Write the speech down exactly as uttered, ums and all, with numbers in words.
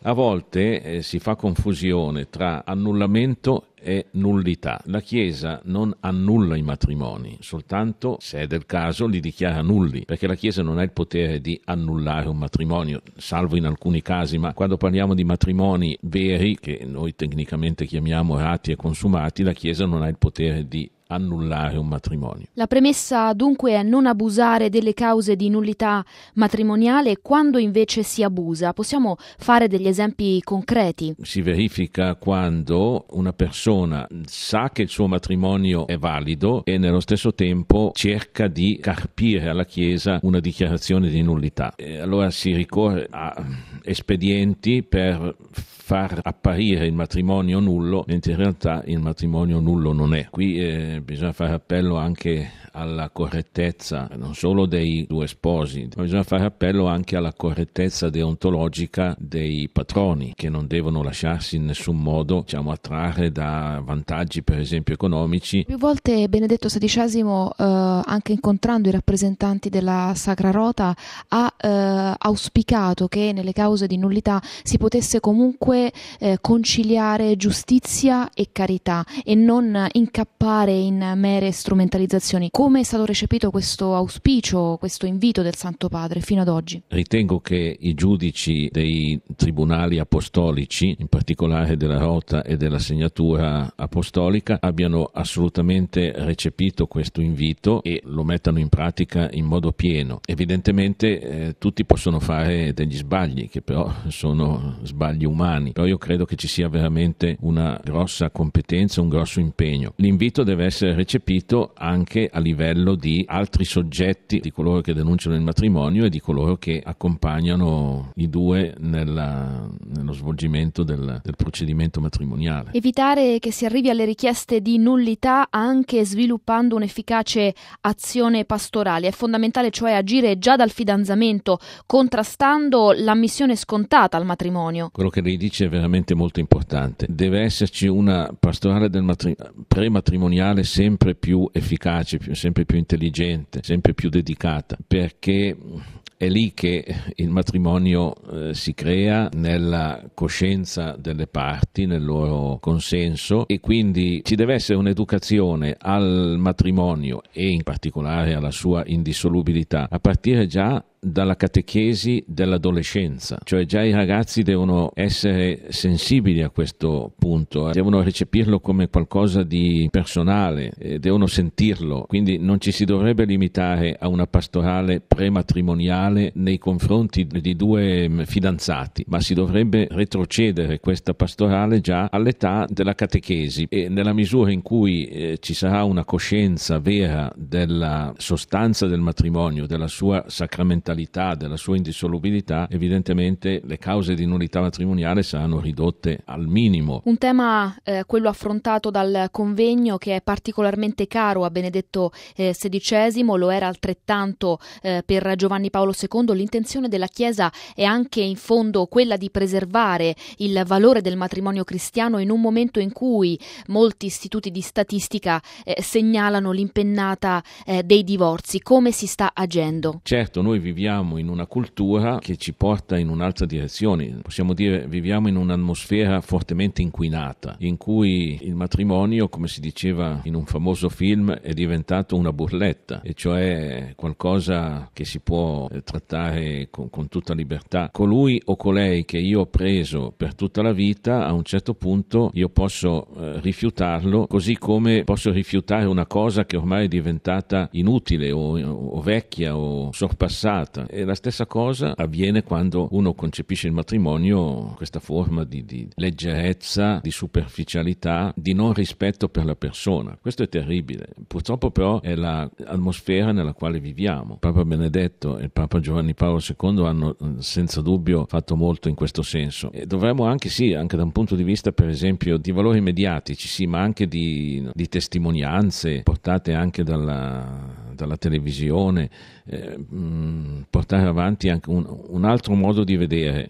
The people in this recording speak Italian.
A volte eh, si fa confusione tra annullamento e nullità. La Chiesa non annulla i matrimoni, soltanto se è del caso li dichiara nulli, perché la Chiesa non ha il potere di annullare un matrimonio, salvo in alcuni casi, ma quando parliamo di matrimoni veri, che noi tecnicamente chiamiamo rati e consumati, la Chiesa non ha il potere di annullare un matrimonio. La premessa dunque è non abusare delle cause di nullità matrimoniale. Quando invece si abusa, possiamo fare degli esempi concreti? Si verifica quando una persona sa che il suo matrimonio è valido e nello stesso tempo cerca di carpire alla Chiesa una dichiarazione di nullità. E allora si ricorre a espedienti per far apparire il matrimonio nullo, mentre in realtà il matrimonio nullo non è. Qui eh, bisogna fare appello anche alla correttezza non solo dei due sposi, ma bisogna fare appello anche alla correttezza deontologica dei patroni, che non devono lasciarsi in nessun modo, diciamo, attrarre da vantaggi per esempio economici. Più volte Benedetto sedicesimo, eh, anche incontrando i rappresentanti della Sacra Rota, ha eh, auspicato che nelle cause di nullità si potesse comunque eh, conciliare giustizia e carità e non incappare in mere strumentalizzazioni. Come è stato recepito questo auspicio, questo invito del Santo Padre fino ad oggi? Ritengo che i giudici dei tribunali apostolici, in particolare della Rota e della Segnatura Apostolica, abbiano assolutamente recepito questo invito e lo mettano in pratica in modo pieno. Evidentemente eh, tutti possono fare degli sbagli, che però sono sbagli umani, però io credo che ci sia veramente una grossa competenza, un grosso impegno. L'invito deve essere recepito anche a livello di altri soggetti, di coloro che denunciano il matrimonio e di coloro che accompagnano i due nella, nello svolgimento del, del procedimento matrimoniale. Evitare che si arrivi alle richieste di nullità anche sviluppando un'efficace azione pastorale. È fondamentale cioè agire già dal fidanzamento, contrastando l'ammissione scontata al matrimonio. Quello che lei dice è veramente molto importante. Deve esserci una pastorale del matri- prematrimoniale sempre più efficace, più, sempre più intelligente, sempre più dedicata, perché è lì che il matrimonio eh, si crea nella coscienza delle parti, nel loro consenso, e quindi ci deve essere un'educazione al matrimonio e in particolare alla sua indissolubilità a partire già dalla catechesi dell'adolescenza, cioè già i ragazzi devono essere sensibili a questo punto, devono recepirlo come qualcosa di personale, eh, devono sentirlo, quindi non ci si dovrebbe limitare a una pastorale prematrimoniale nei confronti di due fidanzati, ma si dovrebbe retrocedere questa pastorale già all'età della catechesi, e nella misura in cui eh, ci sarà una coscienza vera della sostanza del matrimonio, della sua sacramentalità, della sua indissolubilità, evidentemente le cause di nullità matrimoniale saranno ridotte al minimo. Un tema, eh, quello affrontato dal convegno, che è particolarmente caro a Benedetto eh, sedicesimo, lo era altrettanto eh, per Giovanni Paolo secondo. L'intenzione della Chiesa è anche in fondo quella di preservare il valore del matrimonio cristiano in un momento in cui molti istituti di statistica eh, segnalano l'impennata eh, dei divorzi. Come si sta agendo? Certo, noi viviamo in una cultura che ci porta in un'altra direzione, possiamo dire viviamo in un'atmosfera fortemente inquinata, in cui il matrimonio, come si diceva in un famoso film, è diventato una burletta, e cioè qualcosa che si può trattare con, con tutta libertà. Colui o colei che io ho preso per tutta la vita, a un certo punto io posso eh, rifiutarlo, così come posso rifiutare una cosa che ormai è diventata inutile o, o vecchia o sorpassata. E la stessa cosa avviene quando uno concepisce il matrimonio, questa forma di, di leggerezza, di superficialità, di non rispetto per la persona. Questo è terribile. Purtroppo però è l'atmosfera nella quale viviamo. Papa Benedetto e il Papa Giovanni Paolo secondo hanno senza dubbio fatto molto in questo senso. E dovremmo anche, sì, anche da un punto di vista per esempio di valori mediatici, sì, ma anche di, di testimonianze portate anche dalla, dalla televisione, eh, mh, portare avanti anche un, un altro modo di vedere